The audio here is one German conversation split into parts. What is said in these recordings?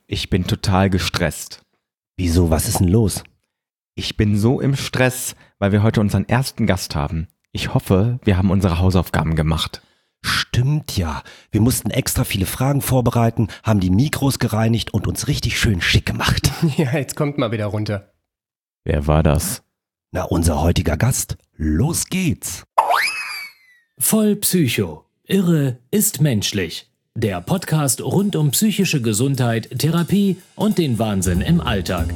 Ich bin total gestresst. Wieso, was ist denn los? Ich bin so im Stress, weil wir heute unseren ersten Gast haben. Ich hoffe, wir haben unsere Hausaufgaben gemacht. Stimmt ja. Wir mussten extra viele Fragen vorbereiten, haben die Mikros gereinigt und uns richtig schön schick gemacht. Ja, jetzt kommt mal wieder runter. Wer war das? Na, unser heutiger Gast. Los geht's. Voll Psycho. Irre ist menschlich. Der Podcast rund um psychische Gesundheit, Therapie und den Wahnsinn im Alltag.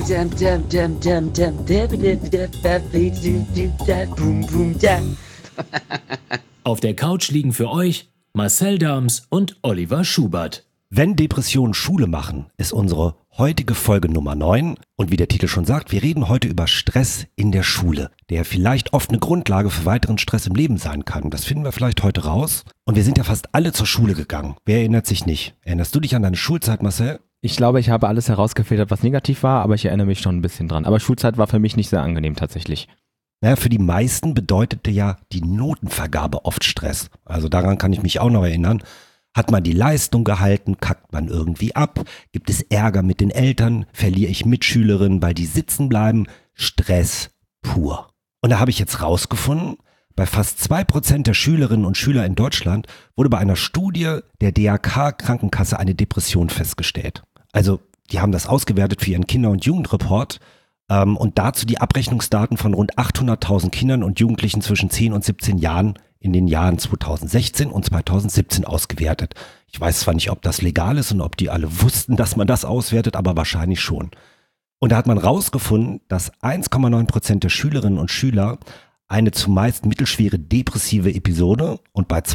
Auf der Couch liegen für euch Marcel Dams und Oliver Schubert. Wenn Depressionen Schule machen, ist unsere heutige Folge Nummer 9. Und wie der Titel schon sagt, wir reden heute über Stress in der Schule, der vielleicht oft eine Grundlage für weiteren Stress im Leben sein kann. Das finden wir vielleicht heute raus. Und wir sind ja fast alle zur Schule gegangen. Wer erinnert sich nicht? Erinnerst du dich an deine Schulzeit, Marcel? Ich glaube, ich habe alles herausgefiltert, was negativ war, aber ich erinnere mich schon ein bisschen dran. Aber Schulzeit war für mich nicht sehr angenehm tatsächlich. Naja, für die meisten bedeutete ja die Notenvergabe oft Stress. Also daran kann ich mich auch noch erinnern. Hat man die Leistung gehalten, kackt man irgendwie ab, gibt es Ärger mit den Eltern, verliere ich Mitschülerinnen, weil die sitzen bleiben, Stress pur. Und da habe ich jetzt rausgefunden, bei fast 2% der Schülerinnen und Schüler in Deutschland wurde bei einer Studie der DRK-Krankenkasse eine Depression festgestellt. Also die haben das ausgewertet für ihren Kinder- und Jugendreport und dazu die Abrechnungsdaten von rund 800.000 Kindern und Jugendlichen zwischen 10 und 17 Jahren in den Jahren 2016 und 2017 ausgewertet. Ich weiß zwar nicht, ob das legal ist und ob die alle wussten, dass man das auswertet, aber wahrscheinlich schon. Und da hat man rausgefunden, dass 1,9% der Schülerinnen und Schüler eine zumeist mittelschwere depressive Episode und bei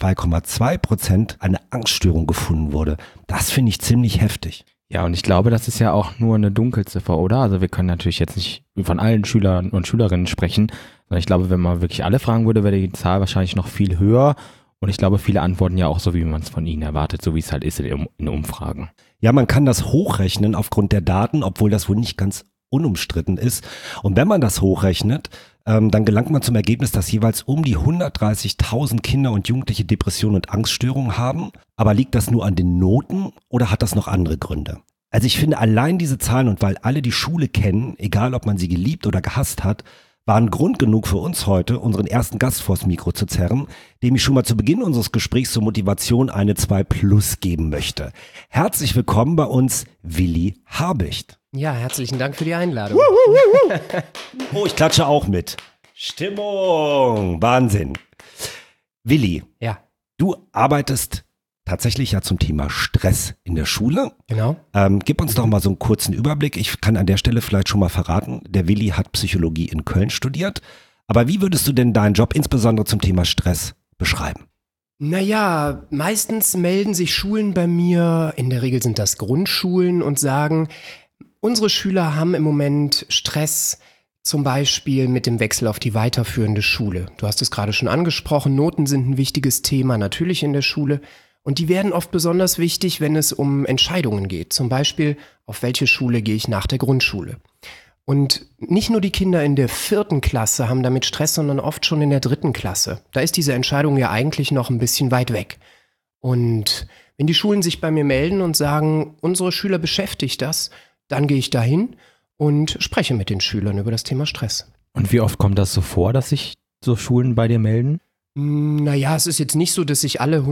2,2% eine Angststörung gefunden wurde. Das finde ich ziemlich heftig. Ja, und ich glaube, das ist ja auch nur eine Dunkelziffer, oder? Also wir können natürlich jetzt nicht von allen Schülern und Schülerinnen sprechen, sondern ich glaube, wenn man wirklich alle fragen würde, wäre die Zahl wahrscheinlich noch viel höher. Und ich glaube, viele antworten ja auch so, wie man es von ihnen erwartet, so wie es halt ist in Umfragen. Ja, man kann das hochrechnen aufgrund der Daten, obwohl das wohl nicht ganz unumstritten ist. Und wenn man das hochrechnet, dann gelangt man zum Ergebnis, dass jeweils um die 130.000 Kinder und Jugendliche Depressionen und Angststörungen haben. Aber liegt das nur an den Noten oder hat das noch andere Gründe? Also ich finde allein diese Zahlen und weil alle die Schule kennen, egal ob man sie geliebt oder gehasst hat, waren Grund genug für uns heute, unseren ersten Gast vors Mikro zu zerren, dem ich schon mal zu Beginn unseres Gesprächs zur Motivation eine 2+ geben möchte. Herzlich willkommen bei uns, Willi Habicht. Ja, herzlichen Dank für die Einladung. Oh, ich klatsche auch mit. Stimmung, Wahnsinn. Willi, Ja, du arbeitest tatsächlich ja zum Thema Stress in der Schule. genau. Gib uns doch mal so einen kurzen Überblick. Ich kann an der Stelle vielleicht schon mal verraten, der Willi hat Psychologie in Köln studiert. Aber wie würdest du denn deinen Job insbesondere zum Thema Stress beschreiben? Naja, meistens melden sich Schulen bei mir, in der Regel sind das Grundschulen, und sagen, unsere Schüler haben im Moment Stress, zum Beispiel mit dem Wechsel auf die weiterführende Schule. Du hast es gerade schon angesprochen, Noten sind ein wichtiges Thema, natürlich in der Schule. Und die werden oft besonders wichtig, wenn es um Entscheidungen geht. Zum Beispiel, auf welche Schule gehe ich nach der Grundschule? Und nicht nur die Kinder in der 4. Klasse haben damit Stress, sondern oft schon in der 3. Klasse. Da ist diese Entscheidung ja eigentlich noch ein bisschen weit weg. Und wenn die Schulen sich bei mir melden und sagen, unsere Schüler beschäftigt das, dann gehe ich dahin und spreche mit den Schülern über das Thema Stress. Und wie oft kommt das so vor, dass sich so Schulen bei dir melden? Naja, es ist jetzt nicht so, dass sich alle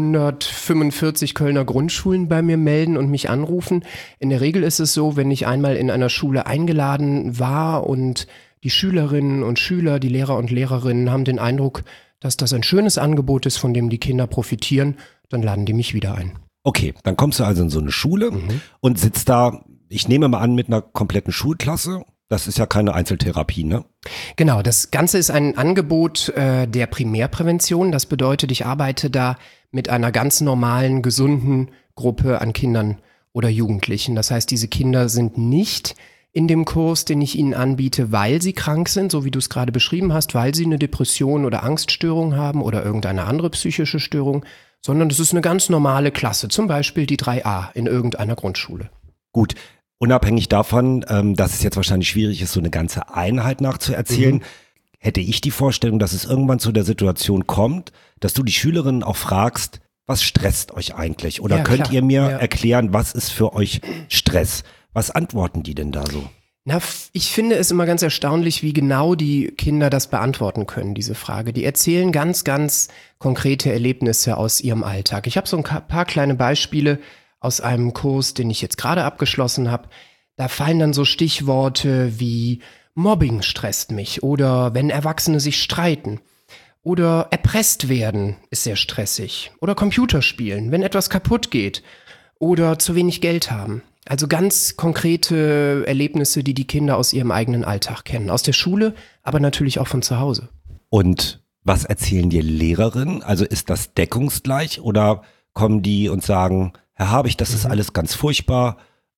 145 Kölner Grundschulen bei mir melden und mich anrufen. In der Regel ist es so, wenn ich einmal in einer Schule eingeladen war und die Schülerinnen und Schüler, die Lehrer und Lehrerinnen haben den Eindruck, dass das ein schönes Angebot ist, von dem die Kinder profitieren, dann laden die mich wieder ein. Okay, dann kommst du also in so eine Schule und sitzt da, ich nehme mal an, mit einer kompletten Schulklasse. Das ist ja keine Einzeltherapie, ne? Genau, das Ganze ist ein Angebot der Primärprävention. Das bedeutet, ich arbeite da mit einer ganz normalen, gesunden Gruppe an Kindern oder Jugendlichen. Das heißt, diese Kinder sind nicht in dem Kurs, den ich ihnen anbiete, weil sie krank sind, so wie du es gerade beschrieben hast, weil sie eine Depression oder Angststörung haben oder irgendeine andere psychische Störung, sondern es ist eine ganz normale Klasse, zum Beispiel die 3a in irgendeiner Grundschule. Gut, unabhängig davon, dass es jetzt wahrscheinlich schwierig ist, so eine ganze Einheit nachzuerzählen, hätte ich die Vorstellung, dass es irgendwann zu der Situation kommt, dass du die Schülerinnen auch fragst, was stresst euch eigentlich? Oder Ja, könnt klar. ihr mir Ja. erklären, was ist für euch Stress? Was antworten die denn da so? Na, ich finde es immer ganz erstaunlich, wie genau die Kinder das beantworten können, diese Frage. Die erzählen ganz, ganz konkrete Erlebnisse aus ihrem Alltag. Ich habe so ein paar kleine Beispiele aus einem Kurs, den ich jetzt gerade abgeschlossen habe. Da fallen dann so Stichworte wie Mobbing stresst mich oder wenn Erwachsene sich streiten. Oder erpresst werden ist sehr stressig. Oder Computerspielen, wenn etwas kaputt geht. Oder zu wenig Geld haben. Also ganz konkrete Erlebnisse, die die Kinder aus ihrem eigenen Alltag kennen. Aus der Schule, aber natürlich auch von zu Hause. Und was erzählen dir Lehrerinnen? Also ist das deckungsgleich oder kommen die und sagen, Herr Habich, das ist alles ganz furchtbar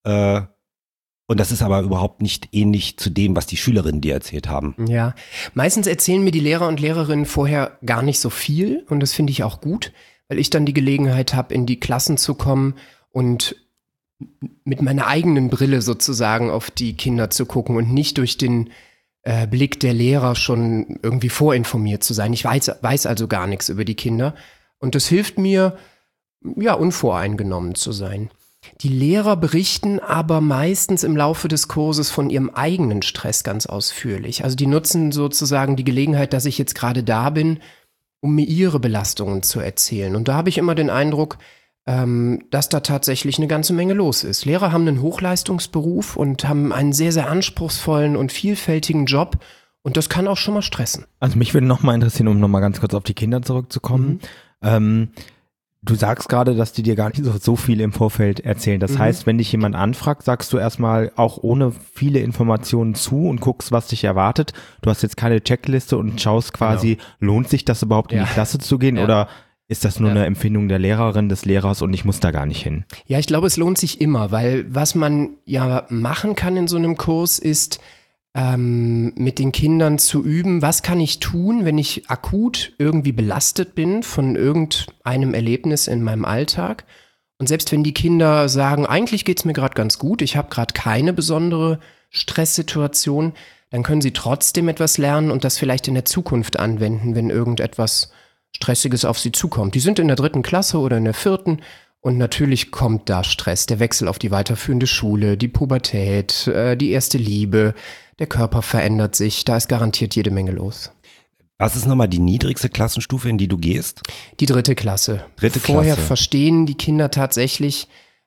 und das ist aber überhaupt nicht ähnlich zu dem, was die Schülerinnen dir erzählt haben? Ja, meistens erzählen mir die Lehrer und Lehrerinnen vorher gar nicht so viel und das finde ich auch gut, weil ich dann die Gelegenheit habe, in die Klassen zu kommen und mit meiner eigenen Brille sozusagen auf die Kinder zu gucken und nicht durch den Blick der Lehrer schon irgendwie vorinformiert zu sein. Ich weiß also gar nichts über die Kinder und das hilft mir, ja, unvoreingenommen zu sein. Die Lehrer berichten aber meistens im Laufe des Kurses von ihrem eigenen Stress ganz ausführlich. Also die nutzen sozusagen die Gelegenheit, dass ich jetzt gerade da bin, um mir ihre Belastungen zu erzählen. Und da habe ich immer den Eindruck, dass da tatsächlich eine ganze Menge los ist. Lehrer haben einen Hochleistungsberuf und haben einen sehr, sehr anspruchsvollen und vielfältigen Job. Und das kann auch schon mal stressen. Also mich würde nochmal interessieren, um nochmal ganz kurz auf die Kinder zurückzukommen. Du sagst gerade, dass die dir gar nicht so viel im Vorfeld erzählen. Das heißt, wenn dich jemand anfragt, sagst du erstmal auch ohne viele Informationen zu und guckst, was dich erwartet. Du hast jetzt keine Checkliste und schaust quasi, lohnt sich das überhaupt in die Klasse zu gehen oder ist das nur eine Empfindung der Lehrerin, des Lehrers und ich muss da gar nicht hin? Ja, ich glaube, es lohnt sich immer, weil was man ja machen kann in so einem Kurs ist, mit den Kindern zu üben, was kann ich tun, wenn ich akut irgendwie belastet bin von irgendeinem Erlebnis in meinem Alltag. Und selbst wenn die Kinder sagen, eigentlich geht's mir gerade ganz gut, ich habe gerade keine besondere Stresssituation, dann können sie trotzdem etwas lernen und das vielleicht in der Zukunft anwenden, wenn irgendetwas Stressiges auf sie zukommt. Die sind in der 3. Klasse oder in der 4. und natürlich kommt da Stress, der Wechsel auf die weiterführende Schule, die Pubertät, die erste Liebe, der Körper verändert sich, da ist garantiert jede Menge los. Was ist nochmal die niedrigste Klassenstufe, in die du gehst? Die 3. Klasse. Dritte Vorher Klasse. verstehen die Kinder tatsächlich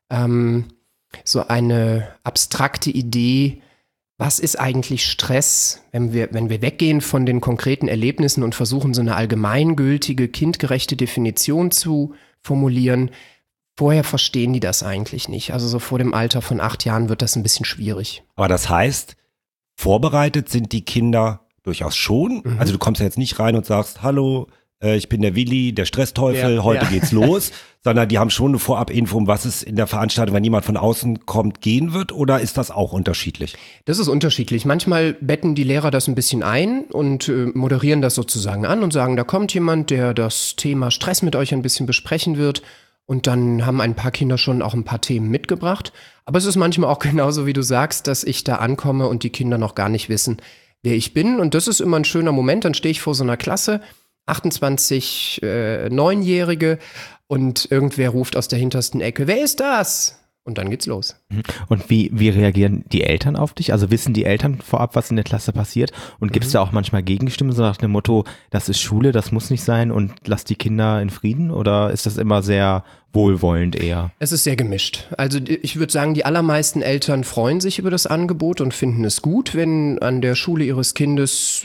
so eine abstrakte Idee, was ist eigentlich Stress, wenn wir weggehen von den konkreten Erlebnissen und versuchen, so eine allgemeingültige, kindgerechte Definition zu formulieren. Vorher verstehen die das eigentlich nicht. Also so vor dem Alter von 8 Jahren wird das ein bisschen schwierig. Aber das heißt, vorbereitet sind die Kinder durchaus schon. Also du kommst ja jetzt nicht rein und sagst, hallo, ich bin der Willi, der Stressteufel, heute geht's los, sondern die haben schon eine Vorab-Info, um was es in der Veranstaltung, wenn jemand von außen kommt, gehen wird, oder ist das auch unterschiedlich? Das ist unterschiedlich. Manchmal betten die Lehrer das ein bisschen ein und moderieren das sozusagen an und sagen, da kommt jemand, der das Thema Stress mit euch ein bisschen besprechen wird. Und dann haben ein paar Kinder schon auch ein paar Themen mitgebracht. Aber es ist manchmal auch genauso, wie du sagst, dass ich da ankomme und die Kinder noch gar nicht wissen, wer ich bin. Und das ist immer ein schöner Moment. Dann stehe ich vor so einer Klasse, 28 Neunjährige und irgendwer ruft aus der hintersten Ecke, wer ist das? Und dann geht's los. Und wie reagieren die Eltern auf dich? Also wissen die Eltern vorab, was in der Klasse passiert? Und gibt es da auch manchmal Gegenstimmen, so nach dem Motto, das ist Schule, das muss nicht sein und lass die Kinder in Frieden? Oder ist das immer sehr wohlwollend eher? Es ist sehr gemischt. Also ich würde sagen, die allermeisten Eltern freuen sich über das Angebot und finden es gut, wenn an der Schule ihres Kindes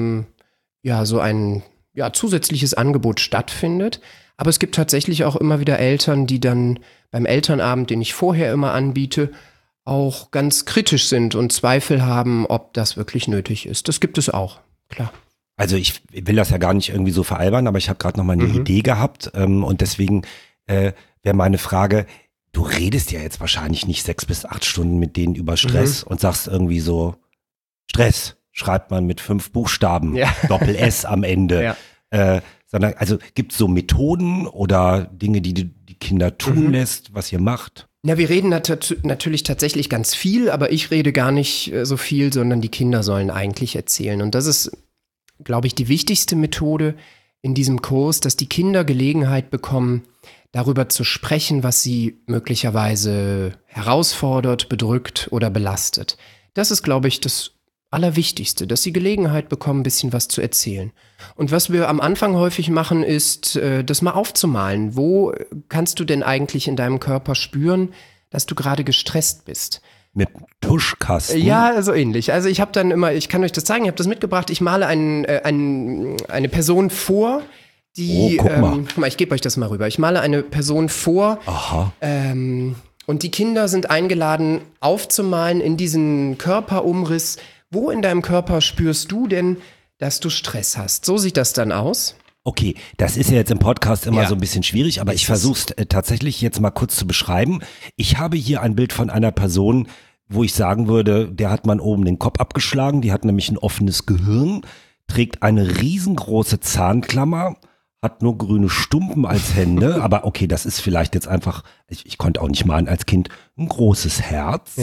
so ein zusätzliches Angebot stattfindet. Aber es gibt tatsächlich auch immer wieder Eltern, die dann beim Elternabend, den ich vorher immer anbiete, auch ganz kritisch sind und Zweifel haben, ob das wirklich nötig ist. Das gibt es auch, klar. Also ich will das ja gar nicht irgendwie so veralbern, aber ich habe gerade noch mal eine Idee gehabt und deswegen wäre meine Frage, du redest ja jetzt wahrscheinlich nicht 6 bis 8 Stunden mit denen über Stress und sagst irgendwie so, Stress schreibt man mit 5 Buchstaben, Doppel-S am Ende. Sondern, also gibt es so Methoden oder Dinge, die die Kinder tun lässt, was ihr macht? Ja, wir reden natürlich tatsächlich ganz viel, aber ich rede gar nicht so viel, sondern die Kinder sollen eigentlich erzählen. Und das ist, glaube ich, die wichtigste Methode in diesem Kurs, dass die Kinder Gelegenheit bekommen, darüber zu sprechen, was sie möglicherweise herausfordert, bedrückt oder belastet. Das ist, glaube ich, das Allerwichtigste, dass sie Gelegenheit bekommen, ein bisschen was zu erzählen. Und was wir am Anfang häufig machen, ist, das mal aufzumalen. Wo kannst du denn eigentlich in deinem Körper spüren, dass du gerade gestresst bist? Mit Tuschkasten? Ja, so ähnlich. Also ich kann euch das zeigen, ich habe das mitgebracht. Ich male eine Person vor, die, guck mal. Guck mal, ich gebe euch das mal rüber. Ich male eine Person vor. Aha. Und die Kinder sind eingeladen, aufzumalen in diesen Körperumriss. Wo in deinem Körper spürst du denn, dass du Stress hast? So sieht das dann aus. Okay, das ist ja jetzt im Podcast immer so ein bisschen schwierig, aber ich versuche es tatsächlich jetzt mal kurz zu beschreiben. Ich habe hier ein Bild von einer Person, wo ich sagen würde, der hat man oben den Kopf abgeschlagen, die hat nämlich ein offenes Gehirn, trägt eine riesengroße Zahnklammer, hat nur grüne Stumpen als Hände, aber okay, das ist vielleicht jetzt einfach, ich konnte auch nicht malen als Kind, ein großes Herz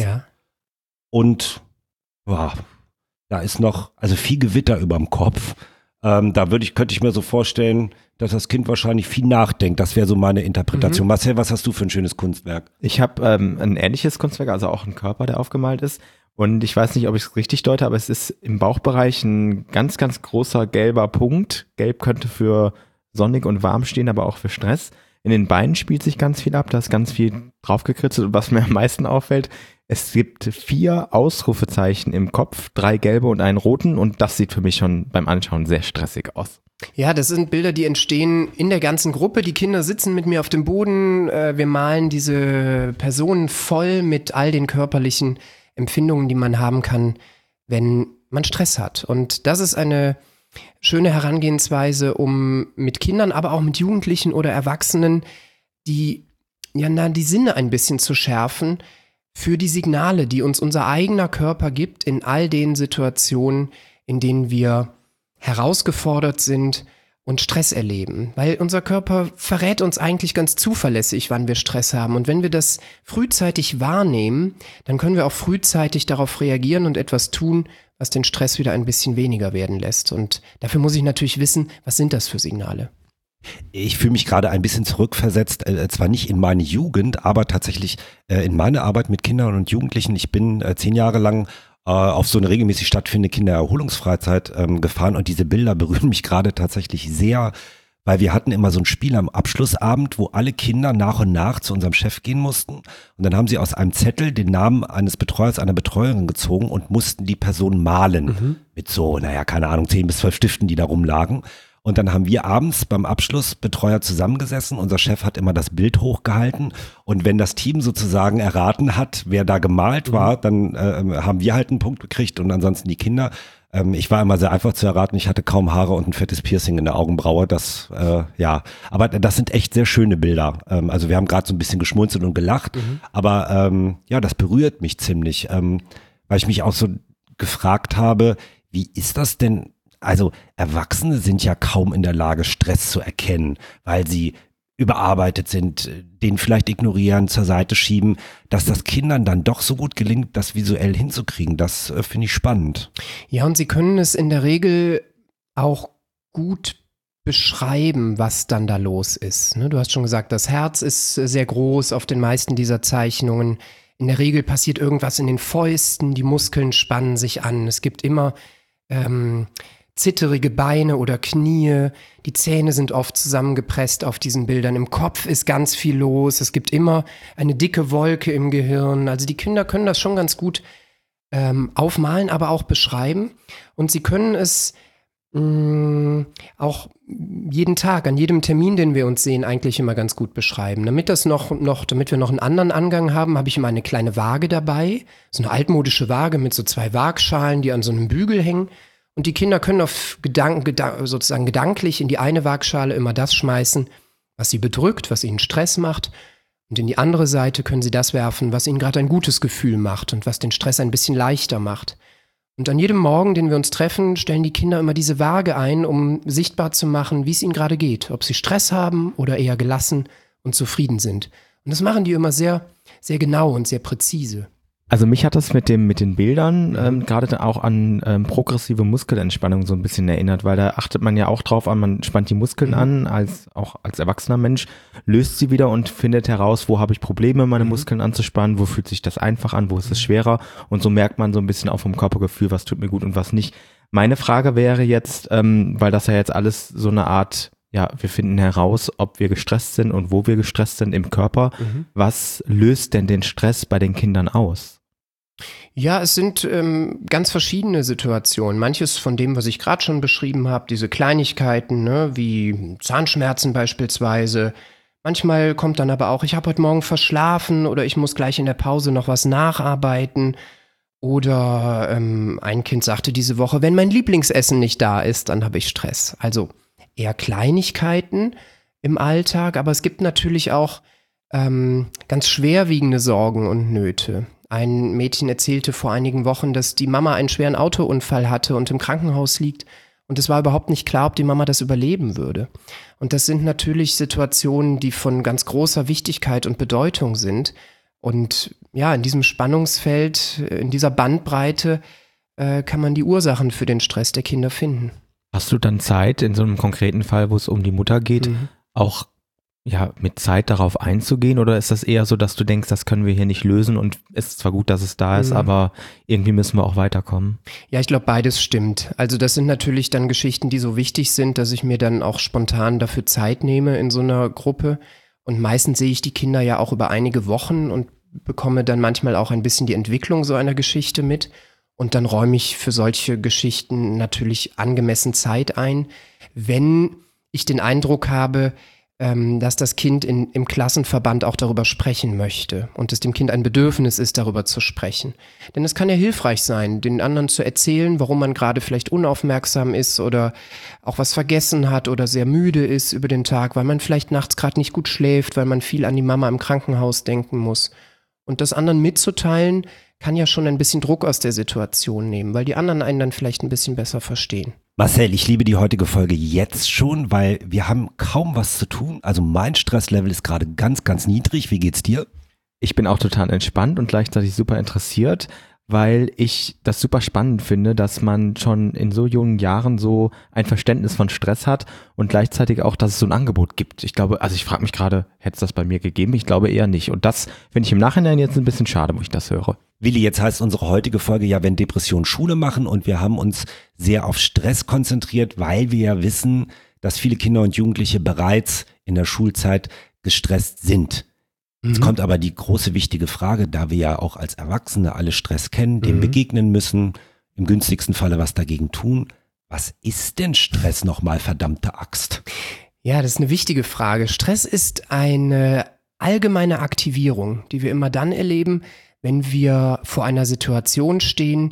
und da ist noch, also viel Gewitter überm Kopf. Könnte ich mir so vorstellen, dass das Kind wahrscheinlich viel nachdenkt. Das wäre so meine Interpretation. Marcel, was hast du für ein schönes Kunstwerk? Ich habe ein ähnliches Kunstwerk, also auch ein Körper, der aufgemalt ist. Und ich weiß nicht, ob ich es richtig deute, aber es ist im Bauchbereich ein ganz, ganz großer gelber Punkt. Gelb könnte für sonnig und warm stehen, aber auch für Stress. In den Beinen spielt sich ganz viel ab, da ist ganz viel draufgekritzelt. Und was mir am meisten auffällt, es gibt 4 Ausrufezeichen im Kopf, 3 gelbe und einen roten. Und das sieht für mich schon beim Anschauen sehr stressig aus. Ja, das sind Bilder, die entstehen in der ganzen Gruppe. Die Kinder sitzen mit mir auf dem Boden. Wir malen diese Personen voll mit all den körperlichen Empfindungen, die man haben kann, wenn man Stress hat. Und das ist eine schöne Herangehensweise, um mit Kindern, aber auch mit Jugendlichen oder Erwachsenen die Sinne ein bisschen zu schärfen für die Signale, die uns unser eigener Körper gibt in all den Situationen, in denen wir herausgefordert sind und Stress erleben. Weil unser Körper verrät uns eigentlich ganz zuverlässig, wann wir Stress haben. Und wenn wir das frühzeitig wahrnehmen, dann können wir auch frühzeitig darauf reagieren und etwas tun, was den Stress wieder ein bisschen weniger werden lässt. Und dafür muss ich natürlich wissen, was sind das für Signale? Ich fühle mich gerade ein bisschen zurückversetzt, zwar nicht in meine Jugend, aber tatsächlich in meine Arbeit mit Kindern und Jugendlichen. Ich bin 10 Jahre lang auf so eine regelmäßig stattfindende Kindererholungsfreizeit gefahren und diese Bilder berühren mich gerade tatsächlich sehr, weil wir hatten immer so ein Spiel am Abschlussabend, wo alle Kinder nach und nach zu unserem Chef gehen mussten und dann haben sie aus einem Zettel den Namen eines Betreuers, einer Betreuerin gezogen und mussten die Person malen mit so, keine Ahnung, 10 bis 12 Stiften, die da rumlagen. Und dann haben wir abends beim Abschlussbetreuer zusammengesessen. Unser Chef hat immer das Bild hochgehalten. Und wenn das Team sozusagen erraten hat, wer da gemalt war, dann haben wir halt einen Punkt gekriegt und ansonsten die Kinder. Ich war immer sehr einfach zu erraten. Ich hatte kaum Haare und ein fettes Piercing in der Augenbraue. Aber das sind echt sehr schöne Bilder. Also wir haben gerade so ein bisschen geschmunzelt und gelacht. Aber das berührt mich ziemlich, weil ich mich auch so gefragt habe, wie ist das denn? Also Erwachsene sind ja kaum in der Lage, Stress zu erkennen, weil sie überarbeitet sind, den vielleicht ignorieren, zur Seite schieben, dass das Kindern dann doch so gut gelingt, das visuell hinzukriegen. Das finde ich spannend. Ja, und sie können es in der Regel auch gut beschreiben, was dann da los ist. Ne? Du hast schon gesagt, das Herz ist sehr groß auf den meisten dieser Zeichnungen. In der Regel passiert irgendwas in den Fäusten, die Muskeln spannen sich an. Es gibt immer zitterige Beine oder Knie, die Zähne sind oft zusammengepresst auf diesen Bildern, im Kopf ist ganz viel los, es gibt immer eine dicke Wolke im Gehirn, also die Kinder können das schon ganz gut aufmalen, aber auch beschreiben und sie können es auch jeden Tag, an jedem Termin, den wir uns sehen, eigentlich immer ganz gut beschreiben. Damit wir noch einen anderen Angang haben, habe ich immer eine kleine Waage dabei, so eine altmodische Waage mit so 2 Waagschalen, die an so einem Bügel hängen. Und die Kinder können auf sozusagen gedanklich in die eine Waagschale immer das schmeißen, was sie bedrückt, was ihnen Stress macht. Und in die andere Seite können sie das werfen, was ihnen gerade ein gutes Gefühl macht und was den Stress ein bisschen leichter macht. Und an jedem Morgen, den wir uns treffen, stellen die Kinder immer diese Waage ein, um sichtbar zu machen, wie es ihnen gerade geht. Ob sie Stress haben oder eher gelassen und zufrieden sind. Und das machen die immer sehr, sehr genau und sehr präzise. Also mich hat das mit den Bildern gerade auch an progressive Muskelentspannung so ein bisschen erinnert, weil da achtet man ja auch drauf an, man spannt die Muskeln an, auch als erwachsener Mensch, löst sie wieder und findet heraus, wo habe ich Probleme, meine Muskeln anzuspannen, wo fühlt sich das einfach an, wo ist es schwerer, und so merkt man so ein bisschen auch vom Körpergefühl, was tut mir gut und was nicht. Meine Frage wäre jetzt, weil das ja jetzt alles so eine Art, ja, wir finden heraus, ob wir gestresst sind und wo wir gestresst sind im Körper. Was löst denn den Stress bei den Kindern aus? Ja, es sind ganz verschiedene Situationen. Manches von dem, was ich gerade schon beschrieben habe, diese Kleinigkeiten, ne, wie Zahnschmerzen beispielsweise. Manchmal kommt dann aber auch, ich habe heute Morgen verschlafen oder ich muss gleich in der Pause noch was nacharbeiten. Oder ein Kind sagte diese Woche, wenn mein Lieblingsessen nicht da ist, dann habe ich Stress. Also eher Kleinigkeiten im Alltag, aber es gibt natürlich auch ganz schwerwiegende Sorgen und Nöte. Ein Mädchen erzählte vor einigen Wochen, dass die Mama einen schweren Autounfall hatte und im Krankenhaus liegt. Und es war überhaupt nicht klar, ob die Mama das überleben würde. Und das sind natürlich Situationen, die von ganz großer Wichtigkeit und Bedeutung sind. Und ja, in diesem Spannungsfeld, in dieser Bandbreite kann man die Ursachen für den Stress der Kinder finden. Hast du dann Zeit, in so einem konkreten Fall, wo es um die Mutter geht, auch ja, mit Zeit darauf einzugehen, oder ist das eher so, dass du denkst, das können wir hier nicht lösen und es ist zwar gut, dass es da ist, aber irgendwie müssen wir auch weiterkommen? Ja, ich glaube, beides stimmt. Also das sind natürlich dann Geschichten, die so wichtig sind, dass ich mir dann auch spontan dafür Zeit nehme in so einer Gruppe, und meistens sehe ich die Kinder ja auch über einige Wochen und bekomme dann manchmal auch ein bisschen die Entwicklung so einer Geschichte mit, und dann räume ich für solche Geschichten natürlich angemessen Zeit ein, wenn ich den Eindruck habe, dass das Kind im Klassenverband auch darüber sprechen möchte und es dem Kind ein Bedürfnis ist, darüber zu sprechen. Denn es kann ja hilfreich sein, den anderen zu erzählen, warum man gerade vielleicht unaufmerksam ist oder auch was vergessen hat oder sehr müde ist über den Tag, weil man vielleicht nachts gerade nicht gut schläft, weil man viel an die Mama im Krankenhaus denken muss. Und das anderen mitzuteilen, kann ja schon ein bisschen Druck aus der Situation nehmen, weil die anderen einen dann vielleicht ein bisschen besser verstehen. Marcel, ich liebe die heutige Folge jetzt schon, weil wir haben kaum was zu tun. Also mein Stresslevel ist gerade ganz, ganz niedrig. Wie geht's dir? Ich bin auch total entspannt und gleichzeitig super interessiert, weil ich das super spannend finde, dass man schon in so jungen Jahren so ein Verständnis von Stress hat und gleichzeitig auch, dass es so ein Angebot gibt. Ich glaube, also ich frage mich gerade, hätte es das bei mir gegeben? Ich glaube eher nicht. Und das finde ich im Nachhinein jetzt ein bisschen schade, wo ich das höre. Willi, jetzt heißt unsere heutige Folge ja, wenn Depressionen Schule machen, und wir haben uns sehr auf Stress konzentriert, weil wir ja wissen, dass viele Kinder und Jugendliche bereits in der Schulzeit gestresst sind. Jetzt kommt aber die große wichtige Frage, da wir ja auch als Erwachsene alle Stress kennen, dem begegnen müssen, im günstigsten Falle was dagegen tun. Was ist denn Stress nochmal, verdammte Axt? Ja, das ist eine wichtige Frage. Stress ist eine allgemeine Aktivierung, die wir immer dann erleben, wenn wir vor einer Situation stehen,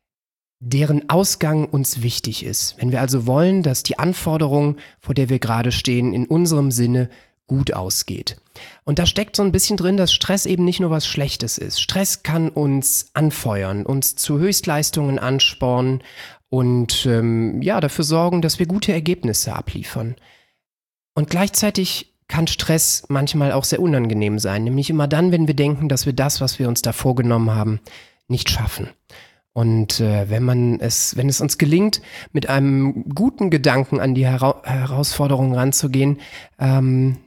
deren Ausgang uns wichtig ist. Wenn wir also wollen, dass die Anforderung, vor der wir gerade stehen, in unserem Sinne gut ausgeht. Und da steckt so ein bisschen drin, dass Stress eben nicht nur was Schlechtes ist. Stress kann uns anfeuern, uns zu Höchstleistungen anspornen und dafür sorgen, dass wir gute Ergebnisse abliefern. Und gleichzeitig kann Stress manchmal auch sehr unangenehm sein, nämlich immer dann, wenn wir denken, dass wir das, was wir uns da vorgenommen haben, nicht schaffen. Und wenn es uns gelingt, mit einem guten Gedanken an die Herausforderungen ranzugehen, dann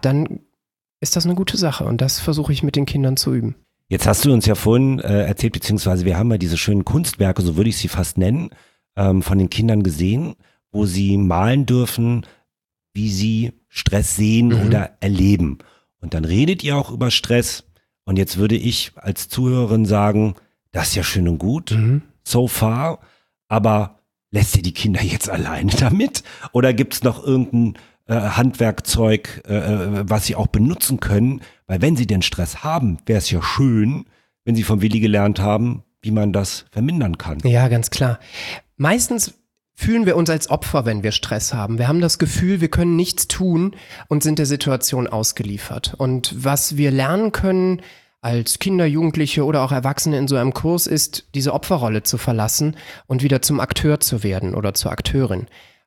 ist das eine gute Sache, und das versuche ich mit den Kindern zu üben. Jetzt hast du uns ja vorhin erzählt, beziehungsweise wir haben ja diese schönen Kunstwerke, so würde ich sie fast nennen, von den Kindern gesehen, wo sie malen dürfen, wie sie Stress sehen oder erleben. Und dann redet ihr auch über Stress. Und jetzt würde ich als Zuhörerin sagen, das ist ja schön und gut, so far, aber lässt ihr die Kinder jetzt alleine damit? Oder gibt es noch irgendein Handwerkzeug, was sie auch benutzen können? Weil wenn sie den Stress haben, wäre es ja schön, wenn sie vom Willi gelernt haben, wie man das vermindern kann. Ja, ganz klar. Meistens fühlen wir uns als Opfer, wenn wir Stress haben. Wir haben das Gefühl, wir können nichts tun und sind der Situation ausgeliefert. Und was wir lernen können als Kinder, Jugendliche oder auch Erwachsene in so einem Kurs ist, diese Opferrolle zu verlassen und wieder zum Akteur zu werden oder zur Akteurin.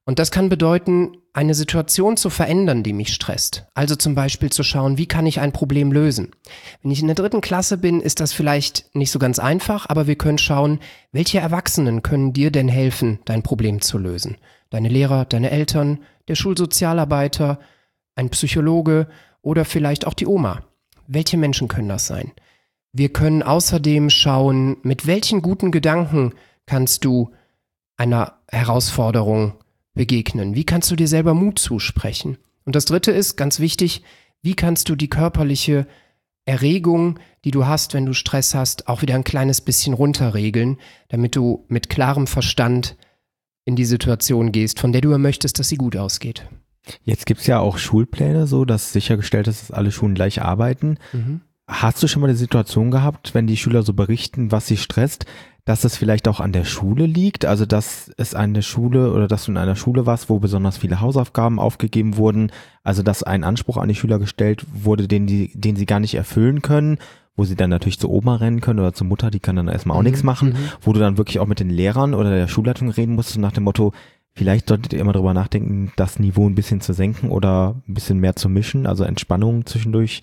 Und das kann bedeuten, eine Situation zu verändern, die mich stresst. Also zum Beispiel zu schauen, wie kann ich ein Problem lösen. Wenn ich in der 3. Klasse bin, ist das vielleicht nicht so ganz einfach, aber wir können schauen, welche Erwachsenen können dir denn helfen, dein Problem zu lösen. Deine Lehrer, deine Eltern, der Schulsozialarbeiter, ein Psychologe oder vielleicht auch die Oma. Welche Menschen können das sein? Wir können außerdem schauen, mit welchen guten Gedanken kannst du einer Herausforderung begegnen. Wie kannst du dir selber Mut zusprechen? Und das 3. ist, ganz wichtig, wie kannst du die körperliche Erregung, die du hast, wenn du Stress hast, auch wieder ein kleines bisschen runterregeln, damit du mit klarem Verstand in die Situation gehst, von der du ja möchtest, dass sie gut ausgeht. Jetzt gibt es ja auch Schulpläne, so dass sichergestellt ist, dass alle Schulen gleich arbeiten. Hast du schon mal die Situation gehabt, wenn die Schüler so berichten, was sie stresst, dass es vielleicht auch an der Schule liegt? Also dass es eine Schule oder dass du in einer Schule warst, wo besonders viele Hausaufgaben aufgegeben wurden, also dass ein Anspruch an die Schüler gestellt wurde, den sie gar nicht erfüllen können, wo sie dann natürlich zur Oma rennen können oder zur Mutter, die kann dann erstmal auch nichts machen, wo du dann wirklich auch mit den Lehrern oder der Schulleitung reden musst nach dem Motto, vielleicht solltet ihr immer drüber nachdenken, das Niveau ein bisschen zu senken oder ein bisschen mehr zu mischen, also Entspannung zwischendurch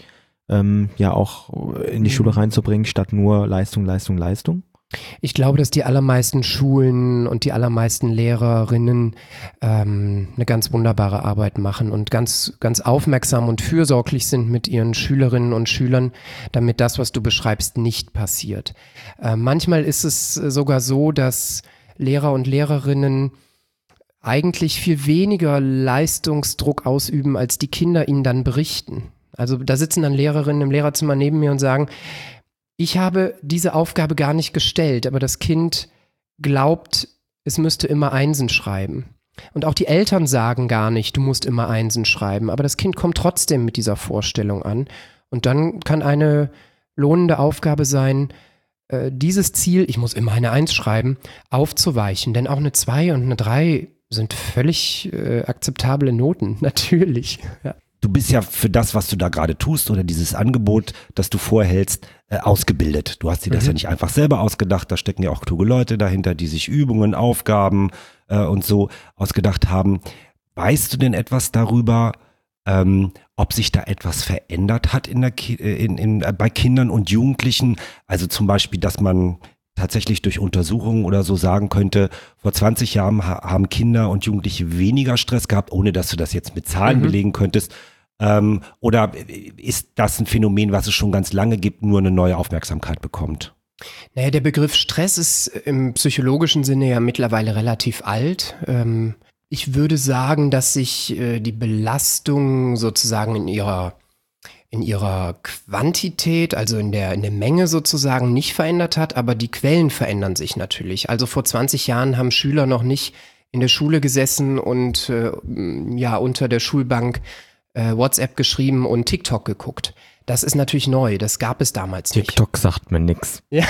auch in die Schule reinzubringen, statt nur Leistung, Leistung, Leistung? Ich glaube, dass die allermeisten Schulen und die allermeisten Lehrerinnen eine ganz wunderbare Arbeit machen und ganz, ganz aufmerksam und fürsorglich sind mit ihren Schülerinnen und Schülern, damit das, was du beschreibst, nicht passiert. Manchmal ist es sogar so, dass Lehrer und Lehrerinnen eigentlich viel weniger Leistungsdruck ausüben, als die Kinder ihnen dann berichten. Also da sitzen dann Lehrerinnen im Lehrerzimmer neben mir und sagen, ich habe diese Aufgabe gar nicht gestellt, aber das Kind glaubt, es müsste immer Einsen schreiben. Und auch die Eltern sagen gar nicht, du musst immer Einsen schreiben, aber das Kind kommt trotzdem mit dieser Vorstellung an. Und dann kann eine lohnende Aufgabe sein, dieses Ziel, ich muss immer eine 1 schreiben, aufzuweichen. Denn auch eine 2 und eine 3 sind völlig akzeptable Noten, natürlich. Ja. Du bist ja für das, was du da gerade tust oder dieses Angebot, das du vorhältst, ausgebildet. Du hast dir das ja nicht einfach selber ausgedacht, da stecken ja auch kluge Leute dahinter, die sich Übungen, Aufgaben und so ausgedacht haben. Weißt du denn etwas darüber, ob sich da etwas verändert hat bei Kindern und Jugendlichen? Also zum Beispiel, dass man tatsächlich durch Untersuchungen oder so sagen könnte, vor 20 Jahren haben Kinder und Jugendliche weniger Stress gehabt, ohne dass du das jetzt mit Zahlen belegen könntest. Oder ist das ein Phänomen, was es schon ganz lange gibt, nur eine neue Aufmerksamkeit bekommt? Naja, der Begriff Stress ist im psychologischen Sinne ja mittlerweile relativ alt. Ich würde sagen, dass sich die Belastung sozusagen in ihrer Quantität, also in der Menge sozusagen nicht verändert hat, aber die Quellen verändern sich natürlich. Also vor 20 Jahren haben Schüler noch nicht in der Schule gesessen und unter der Schulbank WhatsApp geschrieben und TikTok geguckt. Das ist natürlich neu, das gab es damals nicht. TikTok sagt mir nix. Ja.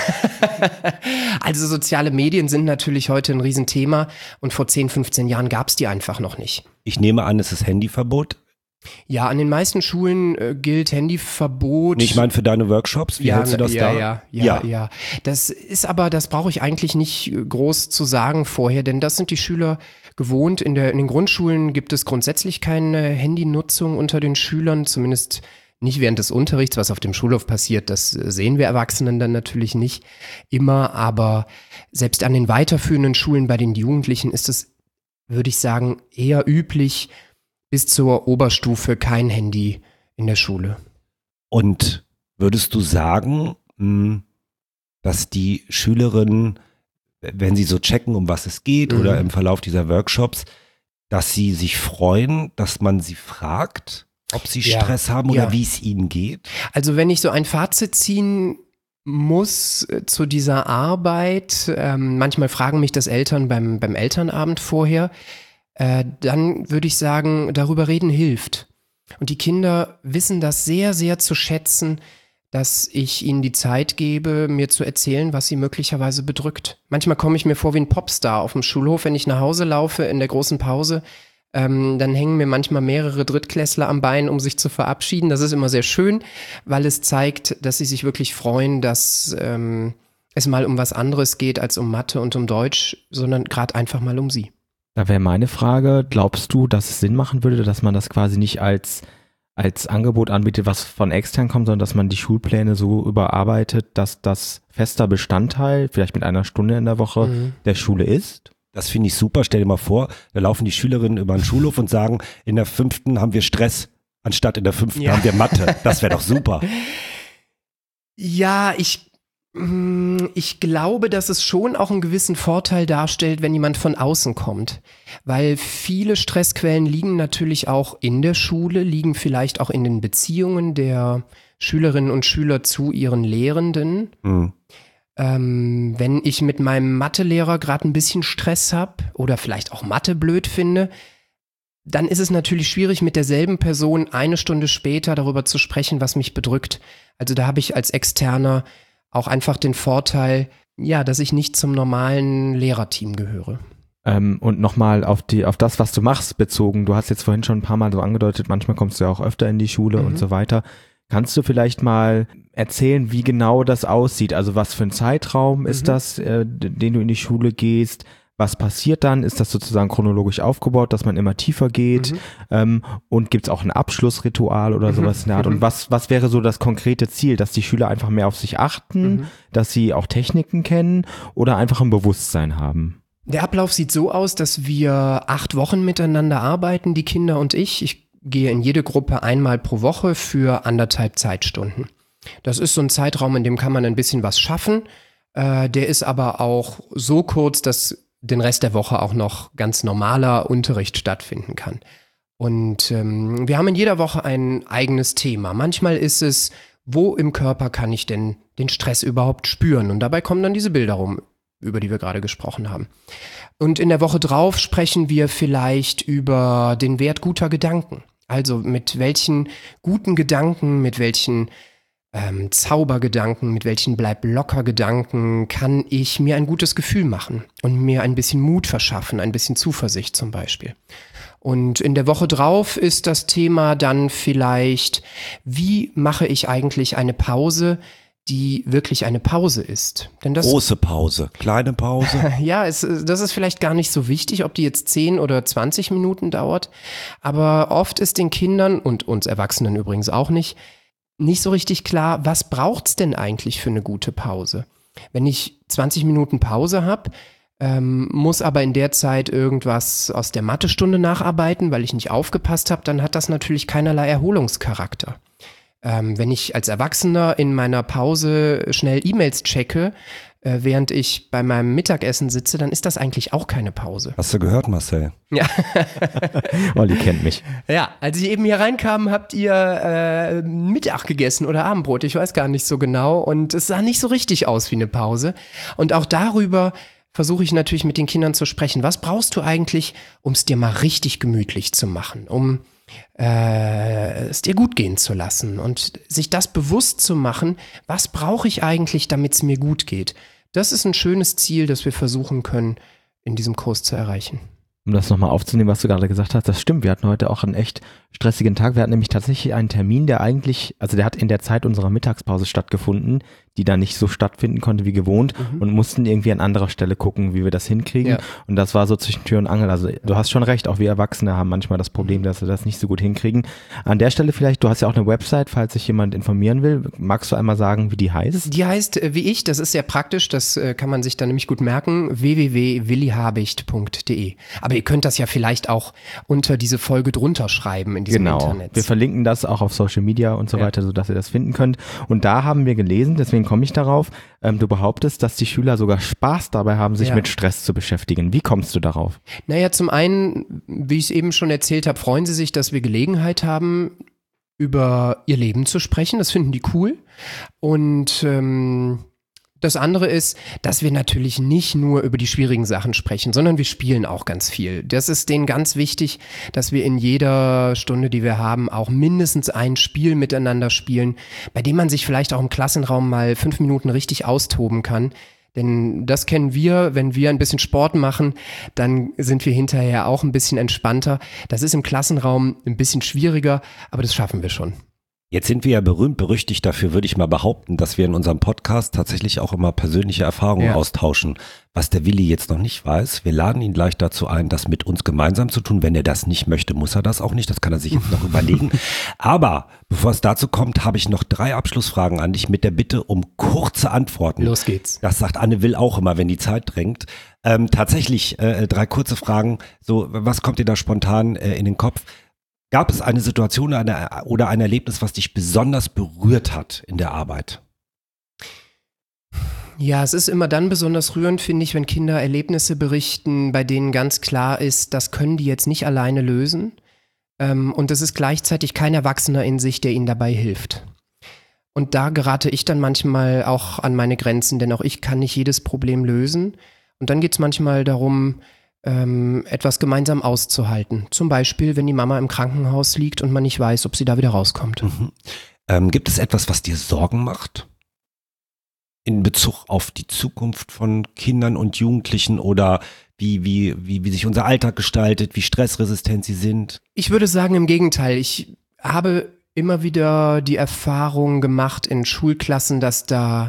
Also soziale Medien sind natürlich heute ein Riesenthema und vor 10, 15 Jahren gab es die einfach noch nicht. Ich nehme an, es ist Handyverbot. Ja, an den meisten Schulen gilt Handyverbot. Ich meine für deine Workshops, wie hältst du das da? Ja. Das ist aber, das brauche ich eigentlich nicht groß zu sagen vorher, denn das sind die Schüler gewohnt. In den Grundschulen gibt es grundsätzlich keine Handynutzung unter den Schülern, zumindest nicht während des Unterrichts. Was auf dem Schulhof passiert, das sehen wir Erwachsenen dann natürlich nicht immer, aber selbst an den weiterführenden Schulen bei den Jugendlichen ist es, würde ich sagen, eher üblich, bis zur Oberstufe kein Handy in der Schule. Und würdest du sagen, dass die Schülerinnen, wenn sie so checken, um was es geht oder im Verlauf dieser Workshops, dass sie sich freuen, dass man sie fragt, ob sie Stress haben oder wie es ihnen geht? Also wenn ich so ein Fazit ziehen muss zu dieser Arbeit, manchmal fragen mich das Eltern beim Elternabend vorher, dann würde ich sagen, darüber reden hilft. Und die Kinder wissen das sehr, sehr zu schätzen, dass ich ihnen die Zeit gebe, mir zu erzählen, was sie möglicherweise bedrückt. Manchmal komme ich mir vor wie ein Popstar auf dem Schulhof, wenn ich nach Hause laufe in der großen Pause. Dann hängen mir manchmal mehrere Drittklässler am Bein, um sich zu verabschieden. Das ist immer sehr schön, weil es zeigt, dass sie sich wirklich freuen, dass es mal um was anderes geht als um Mathe und um Deutsch, sondern gerade einfach mal um sie. Da wäre meine Frage, glaubst du, dass es Sinn machen würde, dass man das quasi nicht als Angebot anbietet, was von extern kommt, sondern dass man die Schulpläne so überarbeitet, dass das fester Bestandteil, vielleicht mit einer Stunde in der Woche, der Schule ist? Das finde ich super. Stell dir mal vor, da laufen die Schülerinnen über den Schulhof und sagen, in der 5. haben wir Stress, anstatt in der 5. haben wir Mathe. Das wäre doch super. Ja, ich glaube, dass es schon auch einen gewissen Vorteil darstellt, wenn jemand von außen kommt. Weil viele Stressquellen liegen natürlich auch in der Schule, liegen vielleicht auch in den Beziehungen der Schülerinnen und Schüler zu ihren Lehrenden. Wenn ich mit meinem Mathelehrer gerade ein bisschen Stress habe oder vielleicht auch Mathe blöd finde, dann ist es natürlich schwierig, mit derselben Person eine Stunde später darüber zu sprechen, was mich bedrückt. Also da habe ich als Externer auch einfach den Vorteil, ja, dass ich nicht zum normalen Lehrerteam gehöre. Und nochmal auf das, was du machst, bezogen. Du hast jetzt vorhin schon ein paar Mal so angedeutet, manchmal kommst du ja auch öfter in die Schule und so weiter. Kannst du vielleicht mal erzählen, wie genau das aussieht? Also was für ein Zeitraum ist das, den du in die Schule gehst? Was passiert dann? Ist das sozusagen chronologisch aufgebaut, dass man immer tiefer geht? Und gibt es auch ein Abschlussritual oder sowas in der Art? Und was wäre so das konkrete Ziel? Dass die Schüler einfach mehr auf sich achten, dass sie auch Techniken kennen oder einfach ein Bewusstsein haben? Der Ablauf sieht so aus, dass wir 8 Wochen miteinander arbeiten, die Kinder und ich. Ich gehe in jede Gruppe einmal pro Woche für 1,5 Zeitstunden. Das ist so ein Zeitraum, in dem kann man ein bisschen was schaffen. Der ist aber auch so kurz, dass den Rest der Woche auch noch ganz normaler Unterricht stattfinden kann. Und wir haben in jeder Woche ein eigenes Thema. Manchmal ist es, wo im Körper kann ich denn den Stress überhaupt spüren? Und dabei kommen dann diese Bilder rum, über die wir gerade gesprochen haben. Und in der Woche drauf sprechen wir vielleicht über den Wert guter Gedanken. Also mit welchen guten Gedanken, mit welchen Zaubergedanken, mit welchen Bleib-locker-Gedanken kann ich mir ein gutes Gefühl machen und mir ein bisschen Mut verschaffen, ein bisschen Zuversicht zum Beispiel. Und in der Woche drauf ist das Thema dann vielleicht, wie mache ich eigentlich eine Pause, die wirklich eine Pause ist. Denn das, große Pause, kleine Pause. Ja, das ist vielleicht gar nicht so wichtig, ob die jetzt 10 oder 20 Minuten dauert. Aber oft ist den Kindern und uns Erwachsenen übrigens auch nicht so richtig klar, was braucht's denn eigentlich für eine gute Pause? Wenn ich 20 Minuten Pause habe, muss aber in der Zeit irgendwas aus der Mathestunde nacharbeiten, weil ich nicht aufgepasst habe, dann hat das natürlich keinerlei Erholungscharakter. Wenn ich als Erwachsener in meiner Pause schnell E-Mails checke, während ich bei meinem Mittagessen sitze, dann ist das eigentlich auch keine Pause. Hast du gehört, Marcel? Ja. Olli kennt mich. Ja, als ich eben hier reinkam, habt ihr Mittag gegessen oder Abendbrot, ich weiß gar nicht so genau. Und es sah nicht so richtig aus wie eine Pause. Und auch darüber versuche ich natürlich mit den Kindern zu sprechen. Was brauchst du eigentlich, um es dir mal richtig gemütlich zu machen, um es dir gut gehen zu lassen und sich das bewusst zu machen, was brauche ich eigentlich, damit es mir gut geht. Das ist ein schönes Ziel, das wir versuchen können, in diesem Kurs zu erreichen. Um das nochmal aufzunehmen, was du gerade gesagt hast, das stimmt, wir hatten heute auch einen echt stressigen Tag. Wir hatten nämlich tatsächlich einen Termin, der hat in der Zeit unserer Mittagspause stattgefunden, die da nicht so stattfinden konnte wie gewohnt und mussten irgendwie an anderer Stelle gucken, wie wir das hinkriegen. Ja. Und das war so zwischen Tür und Angel. Also du hast schon recht, auch wir Erwachsene haben manchmal das Problem, dass wir das nicht so gut hinkriegen. An der Stelle vielleicht, du hast ja auch eine Website, falls sich jemand informieren will. Magst du einmal sagen, wie die heißt? Die heißt wie ich, das ist sehr praktisch, das kann man sich dann nämlich gut merken, www.willihabicht.de. Aber ihr könnt das ja vielleicht auch unter diese Folge drunter schreiben in diesem Internet. Wir verlinken das auch auf Social Media und so weiter, sodass ihr das finden könnt. Und da haben wir gelesen, deswegen komme ich darauf, du behauptest, dass die Schüler sogar Spaß dabei haben, sich mit Stress zu beschäftigen. Wie kommst du darauf? Naja, zum einen, wie ich es eben schon erzählt habe, freuen sie sich, dass wir Gelegenheit haben, über ihr Leben zu sprechen. Das finden die cool. Und das andere ist, dass wir natürlich nicht nur über die schwierigen Sachen sprechen, sondern wir spielen auch ganz viel. Das ist denen ganz wichtig, dass wir in jeder Stunde, die wir haben, auch mindestens ein Spiel miteinander spielen, bei dem man sich vielleicht auch im Klassenraum mal 5 Minuten richtig austoben kann. Denn das kennen wir, wenn wir ein bisschen Sport machen, dann sind wir hinterher auch ein bisschen entspannter. Das ist im Klassenraum ein bisschen schwieriger, aber das schaffen wir schon. Jetzt sind wir ja berühmt-berüchtigt dafür, würde ich mal behaupten, dass wir in unserem Podcast tatsächlich auch immer persönliche Erfahrungen austauschen. Was der Willi jetzt noch nicht weiß, wir laden ihn gleich dazu ein, das mit uns gemeinsam zu tun. Wenn er das nicht möchte, muss er das auch nicht. Das kann er sich jetzt noch überlegen. Aber bevor es dazu kommt, habe ich noch 3 Abschlussfragen an dich mit der Bitte um kurze Antworten. Los geht's. Das sagt Anne Will auch immer, wenn die Zeit drängt. Tatsächlich 3 kurze Fragen. So, was kommt dir da spontan in den Kopf? Gab es eine Situation oder ein Erlebnis, was dich besonders berührt hat in der Arbeit? Ja, es ist immer dann besonders rührend, finde ich, wenn Kinder Erlebnisse berichten, bei denen ganz klar ist, das können die jetzt nicht alleine lösen. Und es ist gleichzeitig kein Erwachsener in sich, der ihnen dabei hilft. Und da gerate ich dann manchmal auch an meine Grenzen, denn auch ich kann nicht jedes Problem lösen. Und dann geht es manchmal darum, etwas gemeinsam auszuhalten. Zum Beispiel, wenn die Mama im Krankenhaus liegt und man nicht weiß, ob sie da wieder rauskommt. Mhm. Gibt es etwas, was dir Sorgen macht? In Bezug auf die Zukunft von Kindern und Jugendlichen oder wie sich unser Alltag gestaltet, wie stressresistent sie sind? Ich würde sagen, im Gegenteil. Ich habe immer wieder die Erfahrung gemacht in Schulklassen, dass da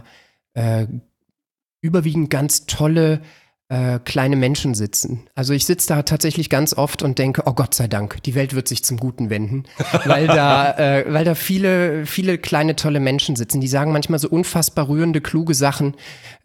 überwiegend ganz tolle kleine Menschen sitzen. Also ich sitze da tatsächlich ganz oft und denke, oh Gott sei Dank, die Welt wird sich zum Guten wenden, weil da viele kleine tolle Menschen sitzen. Die sagen manchmal so unfassbar rührende, kluge Sachen,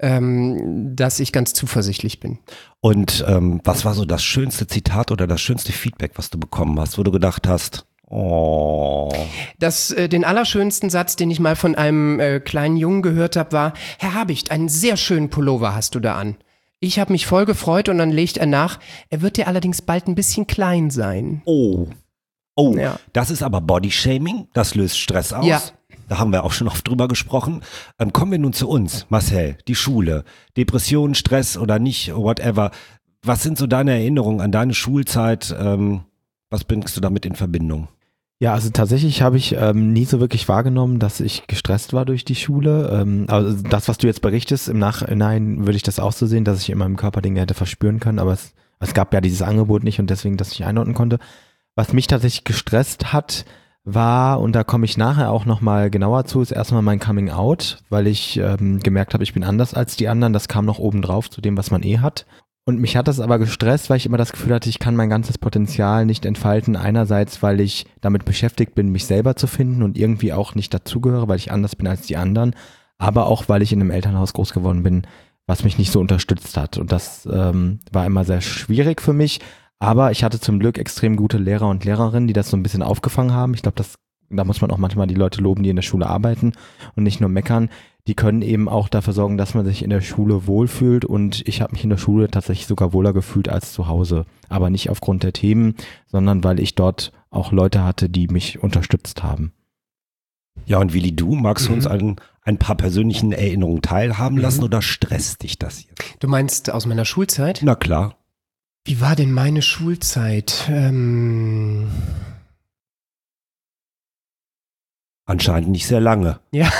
dass ich ganz zuversichtlich bin. Und was war so das schönste Zitat oder das schönste Feedback, was du bekommen hast, wo du gedacht hast, oh. Den allerschönsten Satz, den ich mal von einem kleinen Jungen gehört habe, war: Herr Habicht, einen sehr schönen Pullover hast du da an. Ich habe mich voll gefreut und dann legt er nach, er wird dir allerdings bald ein bisschen klein sein. Oh, ja. Das ist aber Bodyshaming, das löst Stress aus. Ja. Da haben wir auch schon oft drüber gesprochen. Kommen wir nun zu uns, Marcel, die Schule, Depression, Stress oder nicht, whatever. Was sind so deine Erinnerungen an deine Schulzeit? Was bringst du damit in Verbindung? Ja, also tatsächlich habe ich nie so wirklich wahrgenommen, dass ich gestresst war durch die Schule. Also das, was du jetzt berichtest, im Nachhinein würde ich das auch so sehen, dass ich in meinem Körper Dinge hätte verspüren können, aber es gab ja dieses Angebot nicht und deswegen das nicht einordnen konnte. Was mich tatsächlich gestresst hat, war, und da komme ich nachher auch nochmal genauer zu, ist erstmal mein Coming Out, weil ich gemerkt habe, ich bin anders als die anderen. Das kam noch oben drauf zu dem, was man hat. Und mich hat das aber gestresst, weil ich immer das Gefühl hatte, ich kann mein ganzes Potenzial nicht entfalten. Einerseits, weil ich damit beschäftigt bin, mich selber zu finden und irgendwie auch nicht dazugehöre, weil ich anders bin als die anderen. Aber auch, weil ich in einem Elternhaus groß geworden bin, was mich nicht so unterstützt hat. Und das war immer sehr schwierig für mich. Aber ich hatte zum Glück extrem gute Lehrer und Lehrerinnen, die das so ein bisschen aufgefangen haben. Ich glaube, da muss man auch manchmal die Leute loben, die in der Schule arbeiten und nicht nur meckern. Die können eben auch dafür sorgen, dass man sich in der Schule wohlfühlt, und ich habe mich in der Schule tatsächlich sogar wohler gefühlt als zu Hause. Aber nicht aufgrund der Themen, sondern weil ich dort auch Leute hatte, die mich unterstützt haben. Ja, und Willi, du magst du uns an ein paar persönlichen Erinnerungen teilhaben lassen oder stresst dich das jetzt? Du meinst aus meiner Schulzeit? Na klar. Wie war denn meine Schulzeit? Anscheinend nicht sehr lange. Ja.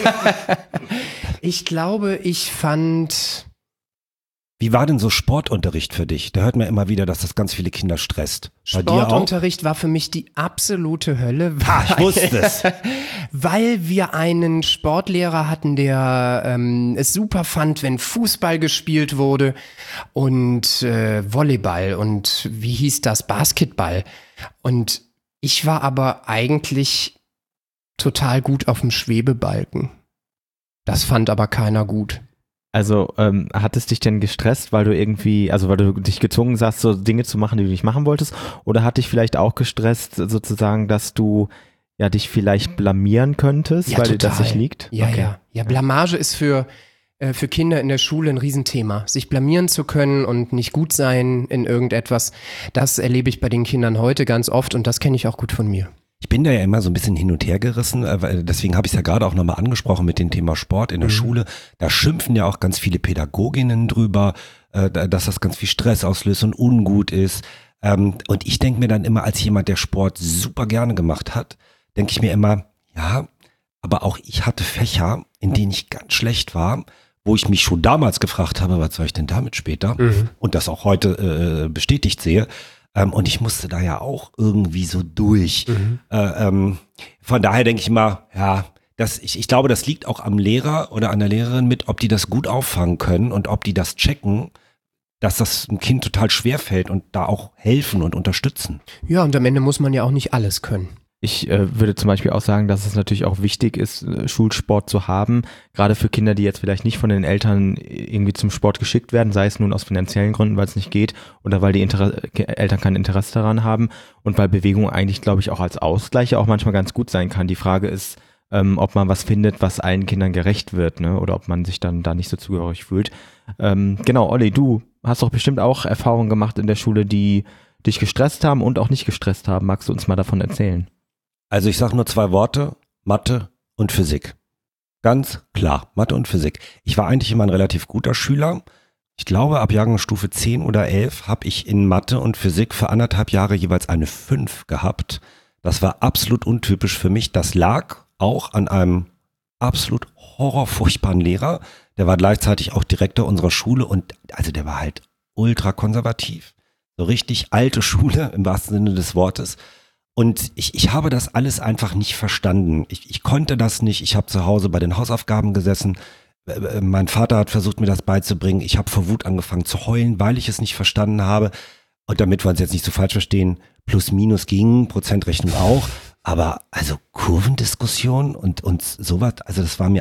Ich glaube, ich fand... Wie war denn so Sportunterricht für dich? Da hört man immer wieder, dass das ganz viele Kinder stresst. Bei dir auch? Sportunterricht war für mich die absolute Hölle. Ich wusste es. Weil wir einen Sportlehrer hatten, der es super fand, wenn Fußball gespielt wurde und Volleyball und wie hieß das? Basketball. Und ich war aber eigentlich total gut auf dem Schwebebalken. Das fand aber keiner gut. Also hat es dich denn gestresst, weil du irgendwie, also weil du dich gezwungen sahst, so Dinge zu machen, die du nicht machen wolltest? Oder hat dich vielleicht auch gestresst, sozusagen, dass du ja dich vielleicht blamieren könntest, weil dir das nicht liegt? Ja, okay. Ja, Blamage ist für Kinder in der Schule ein Riesenthema. Sich blamieren zu können und nicht gut sein in irgendetwas, das erlebe ich bei den Kindern heute ganz oft und das kenne ich auch gut von mir. Ich bin da ja immer so ein bisschen hin und her gerissen, deswegen habe ich es ja gerade auch nochmal angesprochen mit dem Thema Sport in der Schule. Da schimpfen ja auch ganz viele Pädagoginnen drüber, dass das ganz viel Stress auslöst und ungut ist. Und ich denke mir dann immer, als jemand, der Sport super gerne gemacht hat, denke ich mir immer, ja, aber auch ich hatte Fächer, in denen ich ganz schlecht war, wo ich mich schon damals gefragt habe, was soll ich denn damit später? Und das auch heute bestätigt sehe. Und ich musste da ja auch irgendwie so durch. Von daher denke ich mal, ja, ich glaube, das liegt auch am Lehrer oder an der Lehrerin mit, ob die das gut auffangen können und ob die das checken, dass das einem Kind total schwer fällt und da auch helfen und unterstützen. Ja, und am Ende muss man ja auch nicht alles können. Ich würde zum Beispiel auch sagen, dass es natürlich auch wichtig ist, Schulsport zu haben, gerade für Kinder, die jetzt vielleicht nicht von den Eltern irgendwie zum Sport geschickt werden, sei es nun aus finanziellen Gründen, weil es nicht geht oder weil die Eltern kein Interesse daran haben und weil Bewegung eigentlich, glaube ich, auch als Ausgleich auch manchmal ganz gut sein kann. Die Frage ist, ob man was findet, was allen Kindern gerecht wird, ne? Oder ob man sich dann da nicht so zugehörig fühlt. Genau, Olli, du hast doch bestimmt auch Erfahrungen gemacht in der Schule, die dich gestresst haben und auch nicht gestresst haben. Magst du uns mal davon erzählen? Also ich sage nur 2 Worte, Mathe und Physik. Ganz klar, Mathe und Physik. Ich war eigentlich immer ein relativ guter Schüler. Ich glaube, ab Jahrgangsstufe 10 oder 11 habe ich in Mathe und Physik für 1,5 Jahre jeweils eine 5 gehabt. Das war absolut untypisch für mich. Das lag auch an einem absolut horrorfurchtbaren Lehrer. Der war gleichzeitig auch Direktor unserer Schule und also der war halt ultra konservativ. So richtig alte Schule im wahrsten Sinne des Wortes. Und ich habe das alles einfach nicht verstanden. Ich konnte das nicht. Ich habe zu Hause bei den Hausaufgaben gesessen. Mein Vater hat versucht, mir das beizubringen. Ich habe vor Wut angefangen zu heulen, weil ich es nicht verstanden habe. Und damit wir uns jetzt nicht so falsch verstehen, plus minus ging, Prozentrechnung auch. Aber also Kurvendiskussion und sowas, also das war mir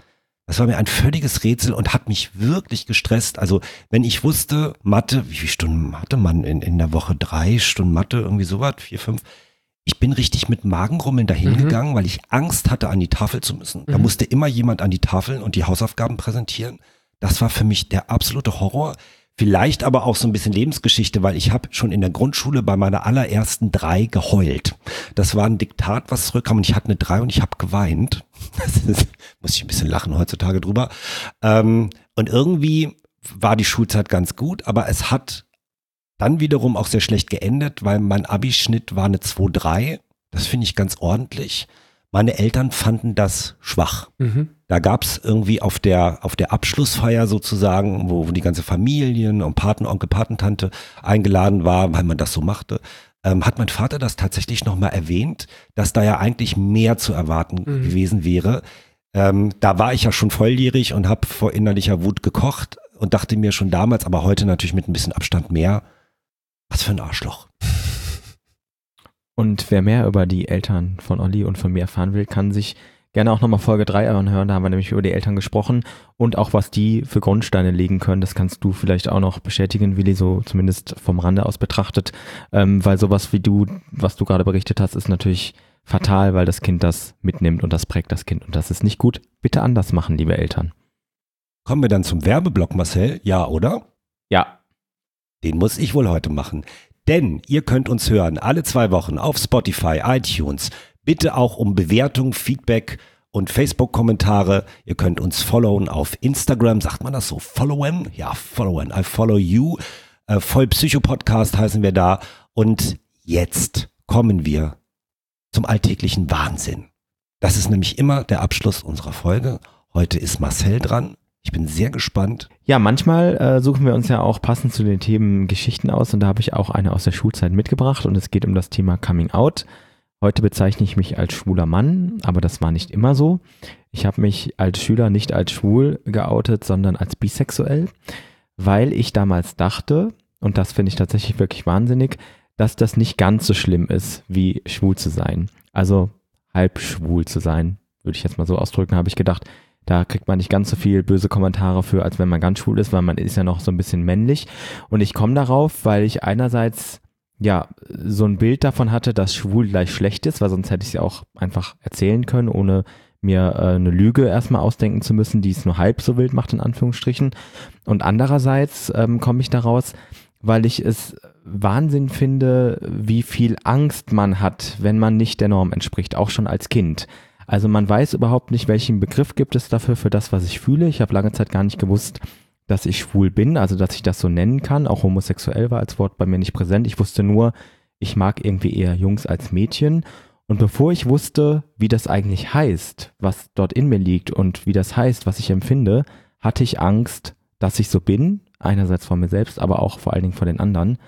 ein völliges Rätsel und hat mich wirklich gestresst. Also wenn ich wusste, Mathe, wie viele Stunden hatte man in der Woche? 3 Stunden Mathe, irgendwie sowas, 4, 5. Ich bin richtig mit Magenrummeln dahin gegangen, weil ich Angst hatte, an die Tafel zu müssen. Da musste immer jemand an die Tafel und die Hausaufgaben präsentieren. Das war für mich der absolute Horror. Vielleicht aber auch so ein bisschen Lebensgeschichte, weil ich habe schon in der Grundschule bei meiner allerersten 3 geheult. Das war ein Diktat, was zurückkam und ich hatte eine 3 und ich habe geweint. Muss ich ein bisschen lachen heutzutage drüber. Und irgendwie war die Schulzeit ganz gut, aber es hat dann wiederum auch sehr schlecht geendet, weil mein Abischnitt war eine 2,3. Das finde ich ganz ordentlich. Meine Eltern fanden das schwach. Da gab es irgendwie auf der Abschlussfeier sozusagen, wo die ganze Familie und Patenonkel, Patentante eingeladen war, weil man das so machte, hat mein Vater das tatsächlich nochmal erwähnt, dass da ja eigentlich mehr zu erwarten gewesen wäre. Da war ich ja schon volljährig und habe vor innerlicher Wut gekocht und dachte mir schon damals, aber heute natürlich mit ein bisschen Abstand mehr, was für ein Arschloch. Und wer mehr über die Eltern von Olli und von mir erfahren will, kann sich gerne auch nochmal Folge 3 anhören. Da haben wir nämlich über die Eltern gesprochen und auch was die für Grundsteine legen können. Das kannst du vielleicht auch noch bestätigen, Willi, so zumindest vom Rande aus betrachtet. Weil sowas wie was du gerade berichtet hast, ist natürlich fatal, weil das Kind das mitnimmt und das prägt das Kind. Und das ist nicht gut. Bitte anders machen, liebe Eltern. Kommen wir dann zum Werbeblock, Marcel? Ja, oder? Ja. Den muss ich wohl heute machen. Denn ihr könnt uns hören alle 2 Wochen auf Spotify, iTunes. Bitte auch um Bewertung, Feedback und Facebook-Kommentare. Ihr könnt uns followen auf Instagram. Sagt man das so? Followen? Ja, followen. I follow you. Vollpsycho-Podcast heißen wir da. Und jetzt kommen wir zum alltäglichen Wahnsinn. Das ist nämlich immer der Abschluss unserer Folge. Heute ist Marcel dran. Ich bin sehr gespannt. Ja, manchmal suchen wir uns ja auch passend zu den Themen Geschichten aus und da habe ich auch eine aus der Schulzeit mitgebracht und es geht um das Thema Coming Out. Heute bezeichne ich mich als schwuler Mann, aber das war nicht immer so. Ich habe mich als Schüler nicht als schwul geoutet, sondern als bisexuell, weil ich damals dachte, und das finde ich tatsächlich wirklich wahnsinnig, dass das nicht ganz so schlimm ist, wie schwul zu sein. Also halb schwul zu sein, würde ich jetzt mal so ausdrücken, habe ich gedacht. Da kriegt man nicht ganz so viel böse Kommentare für, als wenn man ganz schwul ist, weil man ist ja noch so ein bisschen männlich. Und ich komme darauf, weil ich einerseits ja so ein Bild davon hatte, dass schwul gleich schlecht ist, weil sonst hätte ich es ja auch einfach erzählen können, ohne mir eine Lüge erstmal ausdenken zu müssen, die es nur halb so wild macht, in Anführungsstrichen. Und andererseits komme ich daraus, weil ich es Wahnsinn finde, wie viel Angst man hat, wenn man nicht der Norm entspricht, auch schon als Kind. Also man weiß überhaupt nicht, welchen Begriff gibt es dafür, für das, was ich fühle. Ich habe lange Zeit gar nicht gewusst, dass ich schwul bin, also dass ich das so nennen kann. Auch homosexuell war als Wort bei mir nicht präsent. Ich wusste nur, ich mag irgendwie eher Jungs als Mädchen. Und bevor ich wusste, wie das eigentlich heißt, was dort in mir liegt und wie das heißt, was ich empfinde, hatte ich Angst, dass ich so bin. Einerseits vor mir selbst, aber auch vor allen Dingen vor den anderen.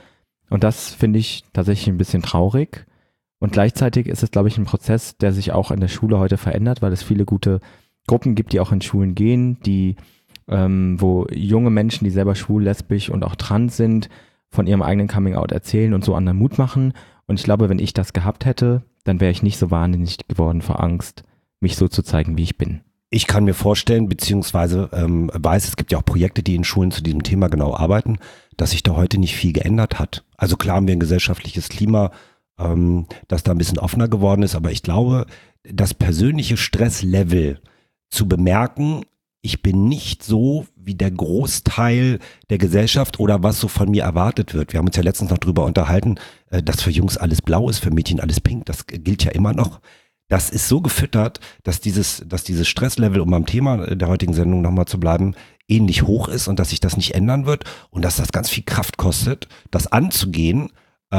Und das finde ich tatsächlich ein bisschen traurig. Und gleichzeitig ist es, glaube ich, ein Prozess, der sich auch in der Schule heute verändert, weil es viele gute Gruppen gibt, die auch in Schulen gehen, die, wo junge Menschen, die selber schwul, lesbisch und auch trans sind, von ihrem eigenen Coming-out erzählen und so anderen Mut machen. Und ich glaube, wenn ich das gehabt hätte, dann wäre ich nicht so wahnsinnig geworden vor Angst, mich so zu zeigen, wie ich bin. Ich kann mir vorstellen, beziehungsweise weiß, es gibt ja auch Projekte, die in Schulen zu diesem Thema genau arbeiten, dass sich da heute nicht viel geändert hat. Also klar haben wir ein gesellschaftliches Klima, das da ein bisschen offener geworden ist, aber ich glaube, das persönliche Stresslevel zu bemerken, ich bin nicht so wie der Großteil der Gesellschaft oder was so von mir erwartet wird. Wir haben uns ja letztens noch drüber unterhalten, dass für Jungs alles blau ist, für Mädchen alles pink, das gilt ja immer noch. Das ist so gefüttert, dass dieses Stresslevel, um am Thema der heutigen Sendung nochmal zu bleiben, ähnlich hoch ist und dass sich das nicht ändern wird und dass das ganz viel Kraft kostet, das anzugehen.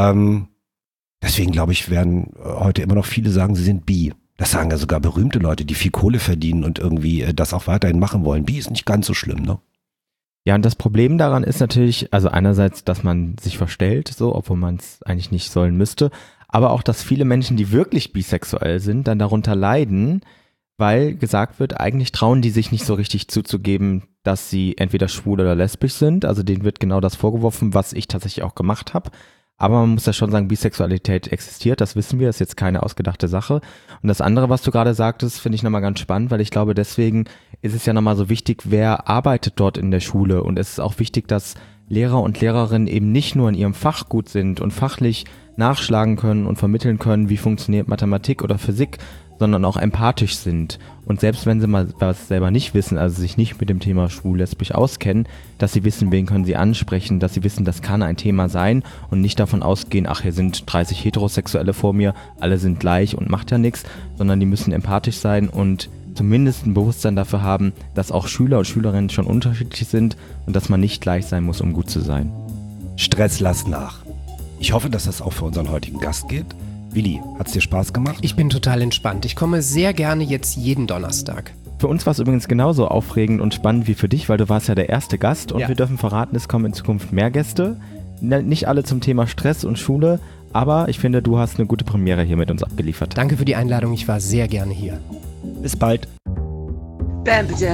Deswegen glaube ich, werden heute immer noch viele sagen, sie sind bi. Das sagen ja sogar berühmte Leute, die viel Kohle verdienen und irgendwie das auch weiterhin machen wollen. Bi ist nicht ganz so schlimm, ne? Ja, und das Problem daran ist natürlich, also einerseits, dass man sich verstellt, so, obwohl man es eigentlich nicht sollen müsste, aber auch, dass viele Menschen, die wirklich bisexuell sind, dann darunter leiden, weil gesagt wird, eigentlich trauen die sich nicht so richtig zuzugeben, dass sie entweder schwul oder lesbisch sind. Also denen wird genau das vorgeworfen, was ich tatsächlich auch gemacht habe. Aber man muss ja schon sagen, Bisexualität existiert, das wissen wir, ist jetzt keine ausgedachte Sache. Und das andere, was du gerade sagtest, finde ich nochmal ganz spannend, weil ich glaube, deswegen ist es ja nochmal so wichtig, wer arbeitet dort in der Schule. Und es ist auch wichtig, dass Lehrer und Lehrerinnen eben nicht nur in ihrem Fach gut sind und fachlich nachschlagen können und vermitteln können, wie funktioniert Mathematik oder Physik, sondern auch empathisch sind. Und selbst wenn sie mal was selber nicht wissen, also sich nicht mit dem Thema schwul-lesbisch auskennen, dass sie wissen, wen können sie ansprechen, dass sie wissen, das kann ein Thema sein und nicht davon ausgehen, ach, hier sind 30 Heterosexuelle vor mir, alle sind gleich und macht ja nichts, sondern die müssen empathisch sein und zumindest ein Bewusstsein dafür haben, dass auch Schüler und Schülerinnen schon unterschiedlich sind und dass man nicht gleich sein muss, um gut zu sein. Stress lass nach. Ich hoffe, dass das auch für unseren heutigen Gast geht. Willi, hat's dir Spaß gemacht? Ich bin total entspannt. Ich komme sehr gerne jetzt jeden Donnerstag. Für uns war es übrigens genauso aufregend und spannend wie für dich, weil du warst ja der erste Gast und wir dürfen verraten, es kommen in Zukunft mehr Gäste. Nicht alle zum Thema Stress und Schule, aber ich finde, du hast eine gute Premiere hier mit uns abgeliefert. Danke für die Einladung, ich war sehr gerne hier. Bis bald.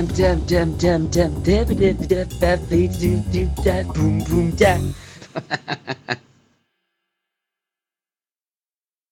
Boom boom da.